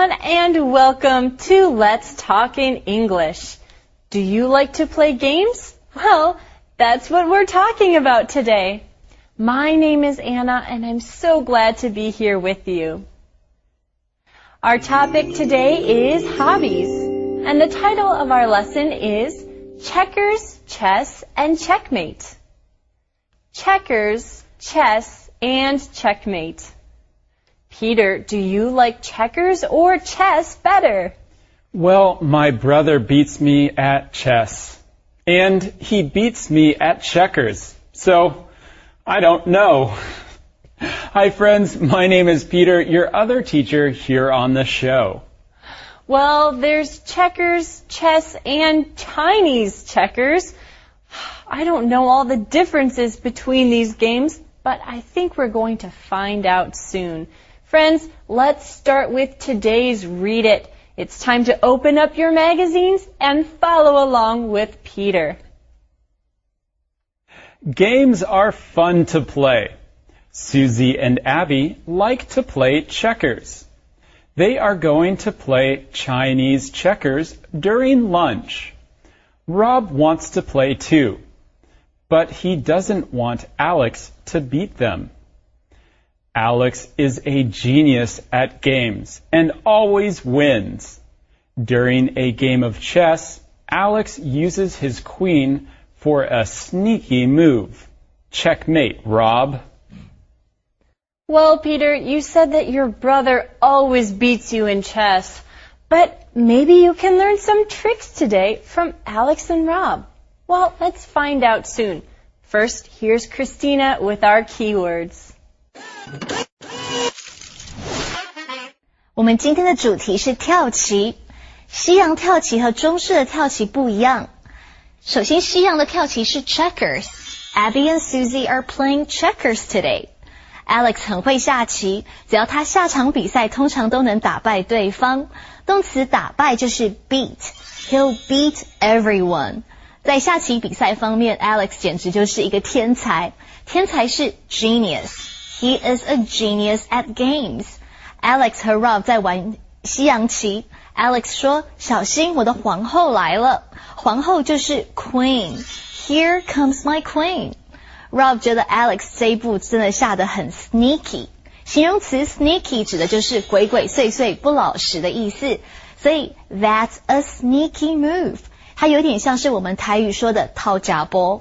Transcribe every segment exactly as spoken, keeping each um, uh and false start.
everyone, and welcome to Let's Talk in English. Do you like to play games? Well, that's what we're talking about today. My name is Anna, and I'm so glad to be here with you. Our topic today is hobbies, and the title of our lesson is Checkers, Chess, and Checkmate. Checkers, chess, and checkmate. Peter, do you like checkers or chess better? Well, my brother beats me at chess, and he beats me at checkers, so I don't know. Hi friends, my name is Peter, your other teacher here on the show. Well, there's checkers, chess, and Chinese checkers. I don't know all the differences between these games, but I think we're going to find out soon. Friends, let's start with today's Read It. It's time to open up your magazines and follow along with Peter. Games are fun to play. Susie and Abby like to play checkers. They are going to play Chinese checkers during lunch. Rob wants to play too, but he doesn't want Alex to beat them. Alex is a genius at games and always wins. During a game of chess, Alex uses his queen for a sneaky move. Checkmate, Rob. Well, Peter, you said that your brother always beats you in chess, but maybe you can learn some tricks today from Alex and Rob. Well, let's find out soon. First, here's Christina with our keywords. 我们今天的主题是跳棋。西洋跳棋和中式的跳棋不一样。首先，西洋的跳棋是 checkers。Abby and Susie are playing checkers today. Alex 很会下棋，只要他下场比赛，通常都能打败对方。动词打败就是 beat。He'll beat everyone. 在下棋比赛方面 ，Alex 简直就是一个天才。天才是 genius。He is a genius at games. Alex 和 Rob 在玩西洋棋。Alex 说：“小心，我的皇后来了。”皇后就是 queen。Here comes my queen.Rob 觉得 Alex 这一步真的下得很 sneaky， 形容词 sneaky 指的就是鬼鬼祟祟、不老实的意思，所以 that's a sneaky move， 它有点像是我们台语说的套夹波。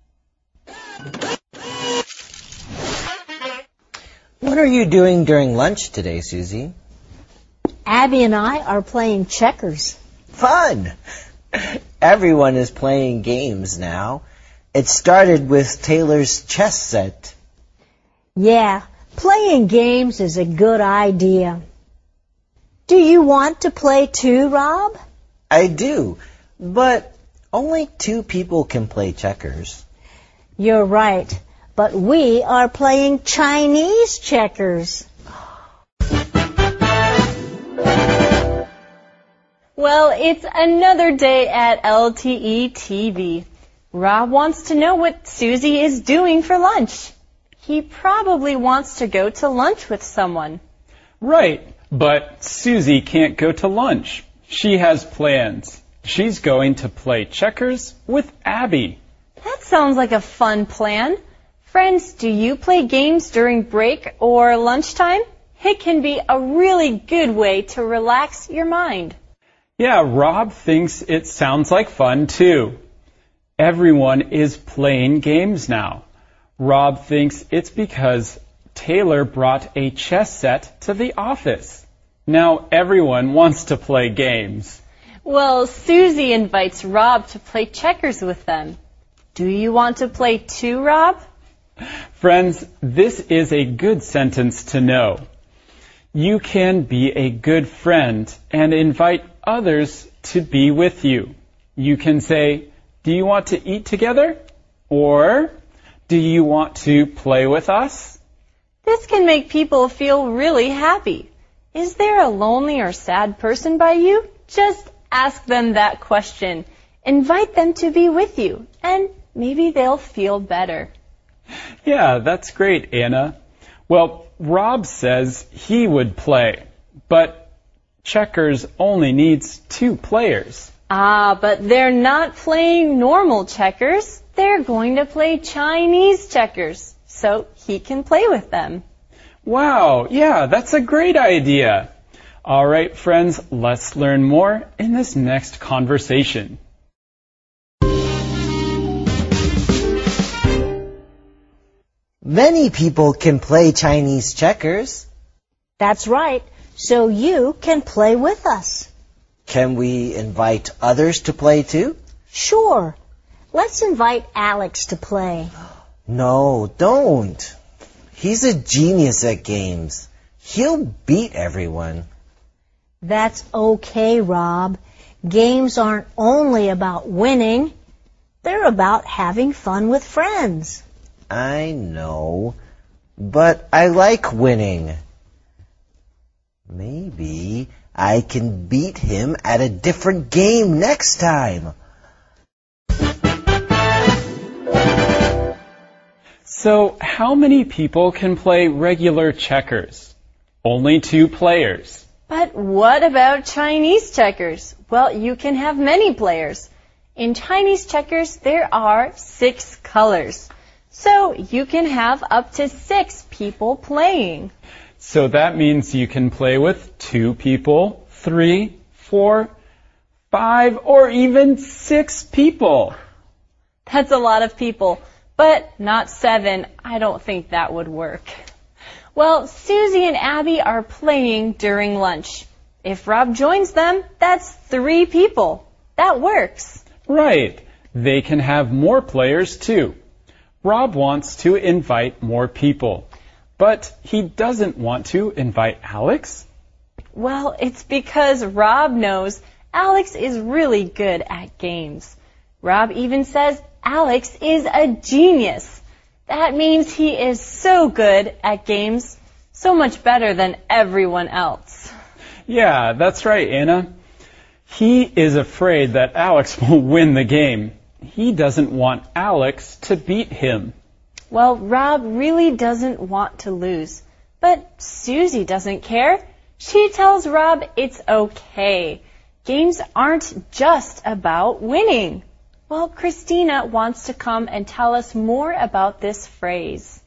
What are you doing during lunch today, Susie? Abby and I are playing checkers. Fun! Everyone is playing games now.It started with Taylor's chess set. Yeah, playing games is a good idea. Do you want to play too, Rob? I do, but only two people can play checkers. You're right, but we are playing Chinese checkers. Well, it's another day at L T E T V.Rob wants to know what Susie is doing for lunch. He probably wants to go to lunch with someone. Right, but Susie can't go to lunch. She has plans. She's going to play checkers with Abby. That sounds like a fun plan. Friends, do you play games during break or lunchtime? It can be a really good way to relax your mind. Yeah, Rob thinks it sounds like fun too.Everyone is playing games now. Rob thinks it's because Taylor brought a chess set to the office. Now everyone wants to play games. Well, Susie invites Rob to play checkers with them. Do you want to play too, Rob? Friends, this is a good sentence to know. You can be a good friend and invite others to be with you. You can say,Do you want to eat together? Or, do you want to play with us? This can make people feel really happy. Is there a lonely or sad person by you? Just ask them that question. Invite them to be with you, and maybe they'll feel better. Yeah, that's great, Anna. Well, Rob says he would play, but checkers only needs two players. Ah, but they're not playing normal checkers. They're going to play Chinese checkers, so he can play with them. Wow, yeah, that's a great idea. All right, friends, let's learn more in this next conversation. Many people can play Chinese checkers. That's right. So you can play with us. Can we invite others to play too? Sure. Let's invite Alex to play. No, don't. He's a genius at games. He'll beat everyone. That's okay, Rob. Games aren't only about winning. They're about having fun with friends. I know, but I like winning. Maybe I can beat him at a different game next time. So, how many people can play regular checkers? Only two players. But what about Chinese checkers? Well, you can have many players. In Chinese checkers, there are six colors. So you can have up to six people playing. So that means you can play with two people, three, four, five, or even six people. That's a lot of people, but not seven. I don't think that would work. Well, Susie and Abby are playing during lunch. If Rob joins them, that's three people. That works. Right. They can have more players too. Rob wants to invite more people, but he doesn't want to invite Alex? Well, it's because Rob knows Alex is really good at games. Rob even says Alex is a genius. That means he is so good at games, so much better than everyone else. Yeah, that's right, Anna. He is afraid that Alex will win the game. He doesn't want Alex to beat him. Well, Rob really doesn't want to lose. But Susie doesn't care. She tells Rob it's okay. Games aren't just about winning. Well, Christina wants to come and tell us more about this phrase.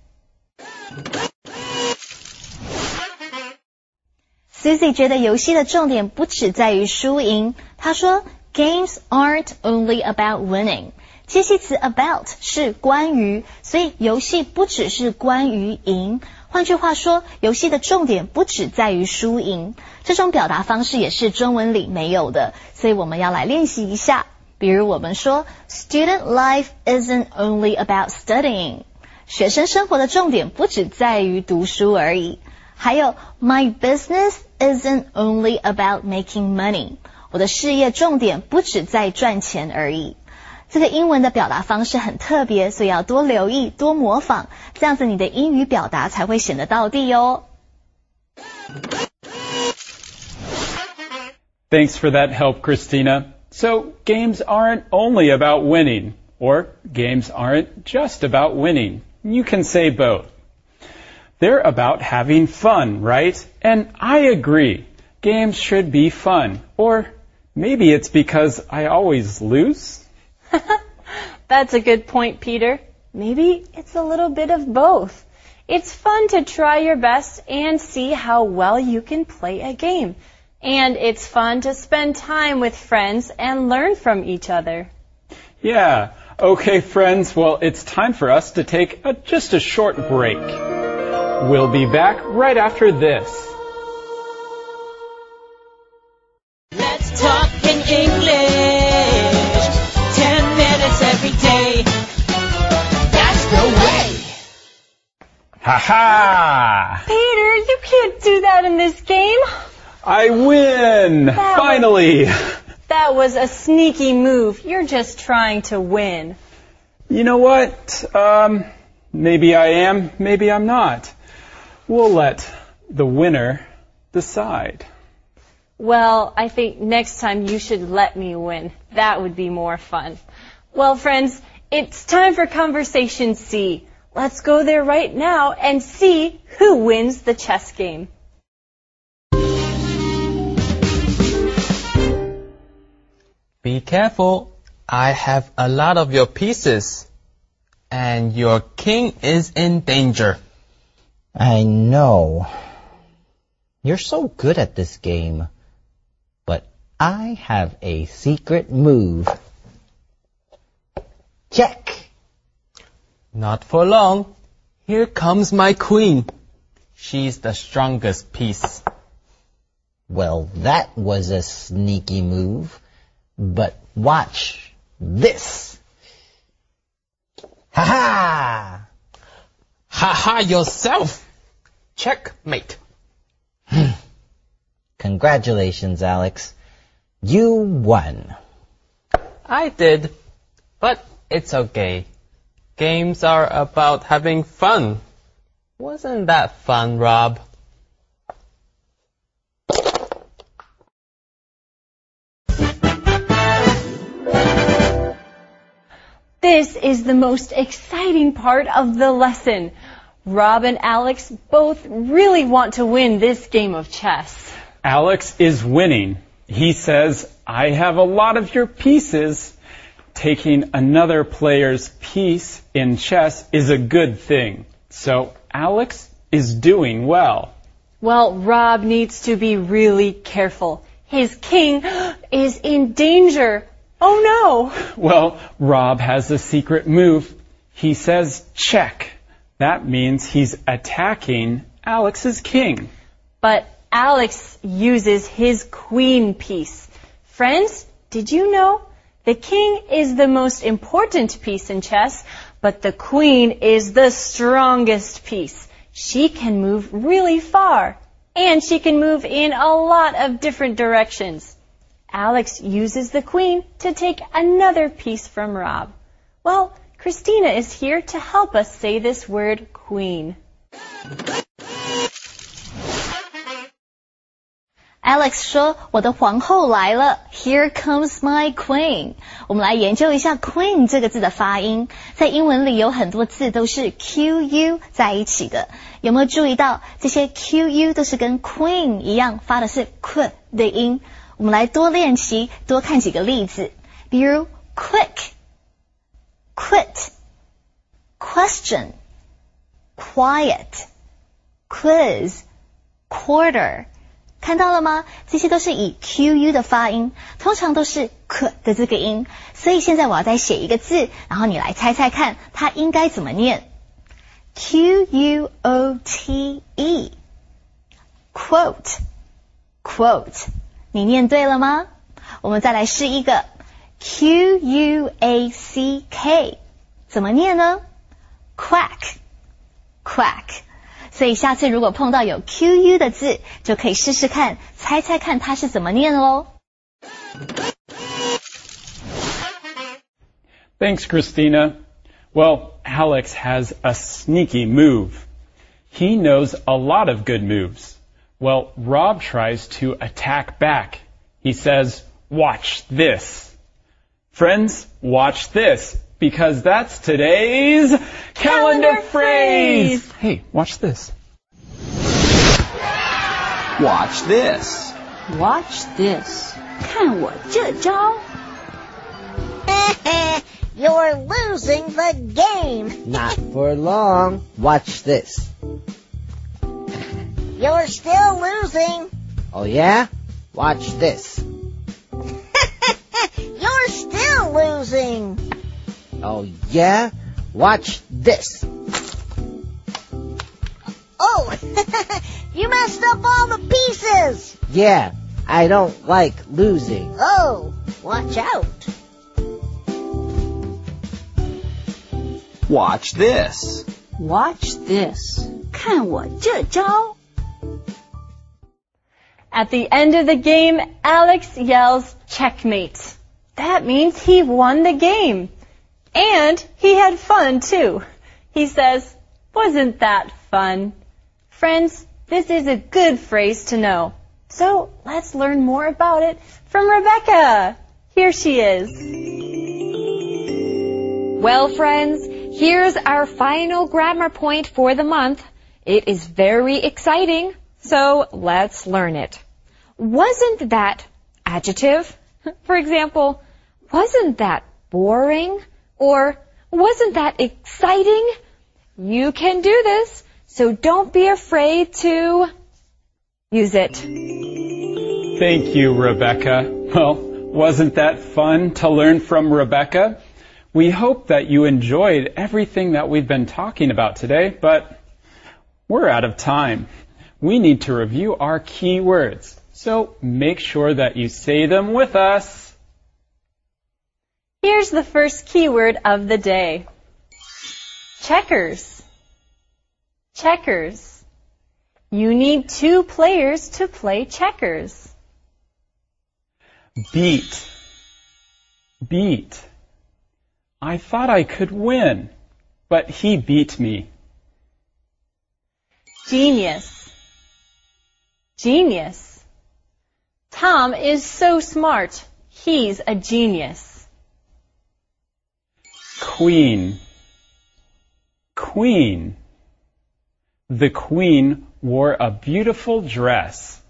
Susie 觉得游戏的重点不只在于输赢。她说 Games aren't only about winning. 介系词 about 是关于，所以游戏不只是关于赢。换句话说，游戏的重点不只在于输赢。这种表达方式也是中文里没有的，所以我们要来练习一下。比如我们说 Student life isn't only about studying. 学生生活的重点不只在于读书而已。还有 My business isn't only about making money. 我的事业重点不只在赚钱而已。这个英文的表达方式很特别，所以要多留意，多模仿，这样子你的英语表达才会显得到地哦。 Thanks for that help, Christina. So, games aren't only about winning, or games aren't just about winning. You can say both. They're about having fun, right? And I agree. Games should be fun. Or maybe it's because I always lose? That's a good point, Peter. Maybe it's a little bit of both. It's fun to try your best and see how well you can play a game. And it's fun to spend time with friends and learn from each other. Yeah. Okay, friends. Well, it's time for us to take a, just a short break. We'll be back right after this. Let's talk in English. Ten minutes every day. That's the way. Ha ha! Peter, you can't do that in this game. I win! That Finally! Was, that was a sneaky move. You're just trying to win. You know what? Um, maybe I am, maybe I'm not. We'll let the winner decide. Well, I think next time you should let me win. That would be more fun. Well, friends, it's time for Conversation C. Let's go there right now and see who wins the chess game. Be careful. I have a lot of your pieces. And your king is in danger. I know. You're so good at this game. But I have a secret move. Check. Not for long. Here comes my queen. She's the strongest piece. Well, that was a sneaky move. But watch this. Ha ha! Ha ha yourself. Checkmate. Congratulations, Alex. You won. I did. But it's okay. Games are about having fun. Wasn't that fun, Rob? This is the most exciting part of the lesson. Rob and Alex both really want to win this game of chess. Alex is winning. He says, I have a lot of your pieces. Taking another player's piece in chess is a good thing. So Alex is doing well. Well, Rob needs to be really careful. His king is in danger. Oh no! Well, Rob has a secret move. He says check. That means he's attacking Alex's king. But Alex uses his queen piece. Friends, did you know? The king is the most important piece in chess, but the queen is the strongest piece. She can move really far, and she can move in a lot of different directions. Alex uses the queen to take another piece from Rob. Well, Christina is here to help us say this word queen. Alex 说我的皇后来了 Here comes my queen 我们来研究一下 queen 这个字的发音在英文里有很多字都是 Q U 在一起的有没有注意到这些 Q U 都是跟 queen 一样发的是 Q 的音我们来多练习多看几个例子比如 quick quit question quiet quiz quarter看到了吗？这些都是以 Q U 的发音，通常都是 K 的这个音，所以现在我要再写一个字，然后你来猜猜看，它应该怎么念 ？Q U O T E quote quote， 你念对了吗？我们再来试一个 Q U A C K， 怎么念呢 ？Quack quack。所以下次如果碰到有 Q U 的字，就可以试试看，猜猜看它是怎么念咯。 Thanks, Christina. Well, Alex has a sneaky move. He knows a lot of good moves. Well, Rob tries to attack back. He says, watch this. Friends, watch this. Because that's today's calendar, calendar phrase. phrase. Hey, watch this. Watch this. Watch this. 看我这招. You're losing the game. Not for long. Watch this. You're still losing. Oh yeah? Watch this. You're still losing. Oh yeah? Watch this. Oh, you messed up all the pieces. Yeah, I don't like losing. Oh, watch out. Watch this. Watch this. 看我这招. At the end of the game, Alex yells checkmate. That means he won the game. And he had fun, too. He says, wasn't that fun? Friends, this is a good phrase to know. So let's learn more about it from Rebecca. Here she is. Well, friends, here's our final grammar point for the month. It is very exciting, so let's learn it. Wasn't that adjective? For example, wasn't that boring? Or, wasn't that exciting? You can do this, so don't be afraid to use it. Thank you, Rebecca. Well, wasn't that fun to learn from Rebecca? We hope that you enjoyed everything that we've been talking about today, but we're out of time. We need to review our key words, so make sure that you say them with us. Here's the first keyword of the day. Checkers. Checkers. You need two players to play checkers. Beat. Beat. I thought I could win, but he beat me. Genius. Genius. Tom is so smart. He's a genius. Queen. Queen. The queen wore a beautiful dress.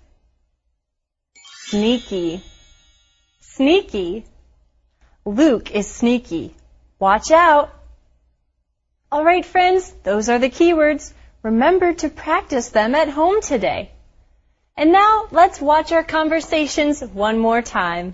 Sneaky. Sneaky. Luke is sneaky. Watch out. All right, friends, those are the keywords. Remember to practice them at home today. And now let's watch our conversations one more time.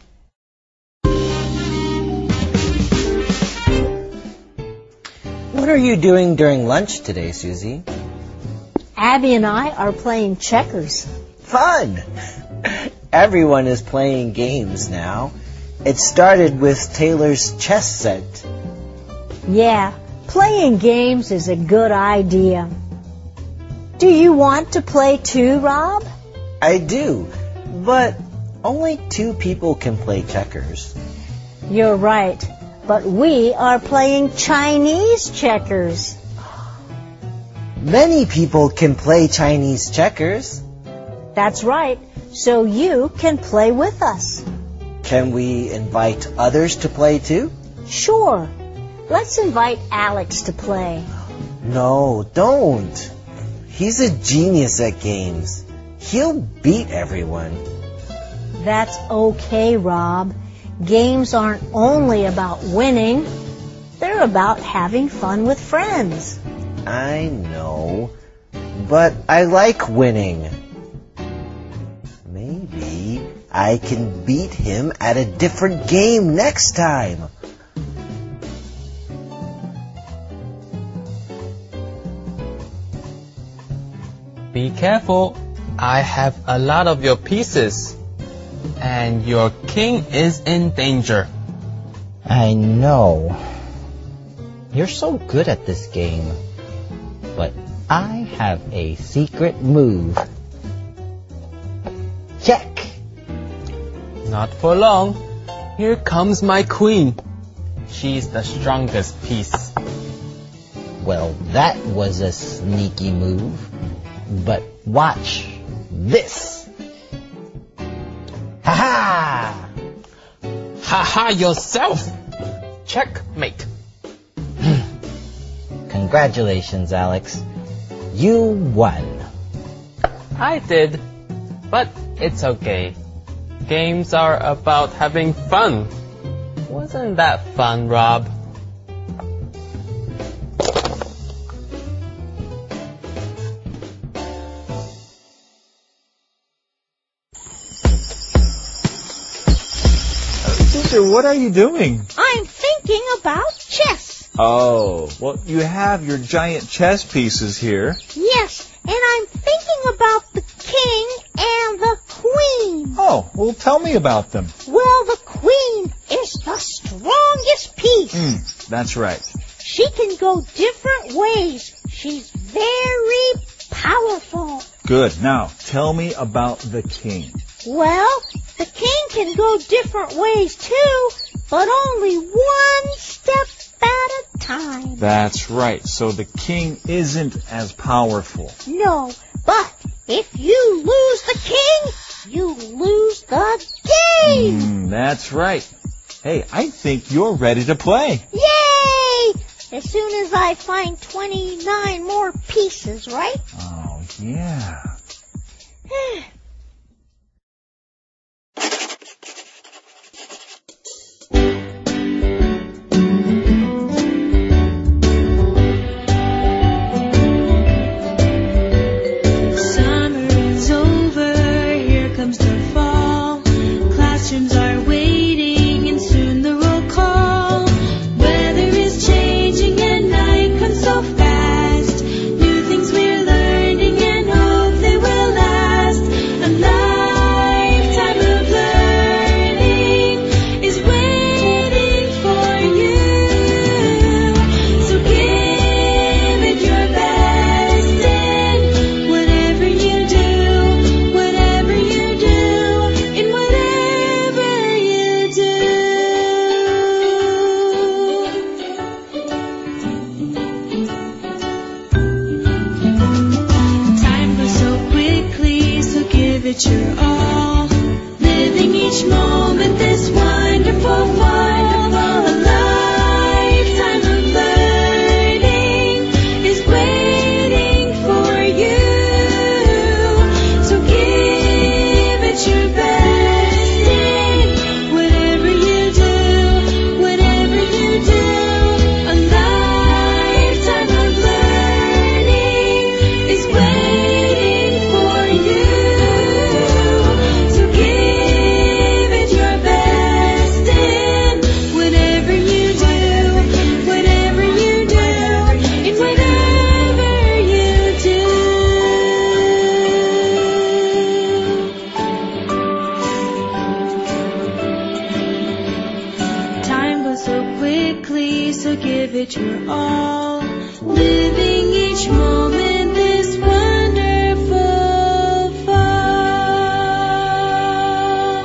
What are you doing during lunch today, Susie? Abby and I are playing checkers. Fun! Everyone is playing games now. It started with Taylor's chess set. Yeah, playing games is a good idea. Do you want to play too, Rob? I do, but only two people can play checkers. You're right, but we are playing Chinese checkers. Many people can play Chinese checkers. That's right, so you can play with us. Can we invite others to play too? Sure. Let's invite Alex to play. No, don't. He's a genius at games. He'll beat everyone. That's okay, Rob. Games aren't only about winning. They're about having fun with friends. I know, but I like winning. Maybe I can beat him at a different game next time. Be careful. I have a lot of your pieces. And your king is in danger. I know. You're so good at this game. But I have a secret move. Check! Not for long. Here comes my queen. She's the strongest piece. Well, that was a sneaky move. But watch this. Ha-ha! Ha-ha yourself! Checkmate. Congratulations, Alex. You won. I did. But it's okay. Games are about having fun. Wasn't that fun, Rob? Sister, what are you doing? I'm thinking about chess. Oh, well, you have your giant chess pieces here. Yes, and I'm thinking about the king and the queen. Oh, well, tell me about them. Well, the queen is the strongest piece. Mm, that's right. She can go different ways. She's very powerful. Good. Now, tell me about the king. Well, the king can go different ways too, but only one step at a time. That's right. So the king isn't as powerful. No, but if you lose the king, you lose the game. Mm, that's right. Hey, I think you're ready to play. Yay! As soon as I find twenty-nine more pieces, right? Oh, yeah. give it your all. Living each moment this wonderful, wonderful, a lifetime of learning is waiting for you. So give it your best in whatever you do, whatever you do. A lifetime of learning is waiting for you. So give it your best in whatever you do, whatever you do, in whatever you do. Time goes so quickly, so give it your all. Living each moment this wonderful fall.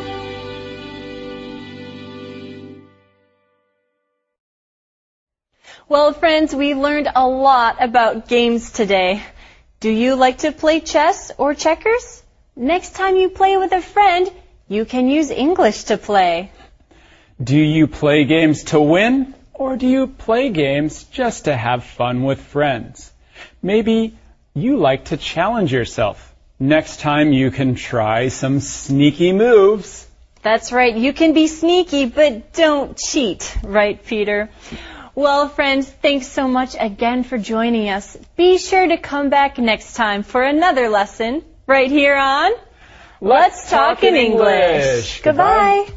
Well, friends, we learned a lot about games today. Do you like to play chess or checkers? Next time you play with a friend, you can use English to play. Do you play games to win, or do you play games just to have fun with friends? Maybe you like to challenge yourself. Next time you can try some sneaky moves. That's right, you can be sneaky, but don't cheat, right, Peter? Well, friends, thanks so much again for joining us. Be sure to come back next time for another lesson right here on Let's Talk in English. Goodbye.